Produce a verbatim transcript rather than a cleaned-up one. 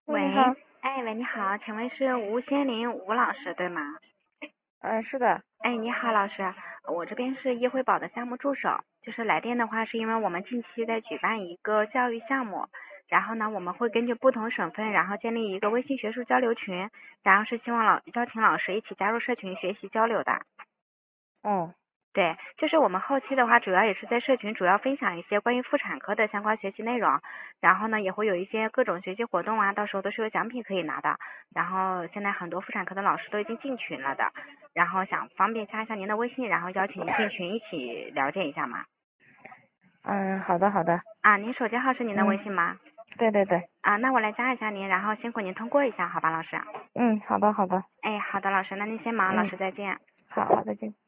喂， 嗯，你好。 哎喂，你好，请问是吴先林吴老师对吗？ 嗯，是的。 哎，你好，老师，我这边是易惠宝的项目助手，就是来电的话，是因为我们近期在举办一个教育项目，然后呢，我们会根据不同省份，然后建立一个微信学术交流群，然后是希望老邀请老师一起加入社群学习交流的。 哦。 对，就是我们后期的话，主要也是在社群主要分享一些关于妇产科的相关学习内容，然后呢也会有一些各种学习活动啊，到时候都是有奖品可以拿的。然后现在很多妇产科的老师都已经进群了的，然后想方便加一下您的微信，然后邀请您进群一起了解一下嘛。 嗯，好的好的。 啊，您手机号是您的微嗯， 信吗？ 对对对。 啊，那我来加一下您，然后辛苦您通过一下，好吧，老师？ 嗯，好的好的。 哎，好的，老师，那您先忙，老嗯， 师再见。 好，再见。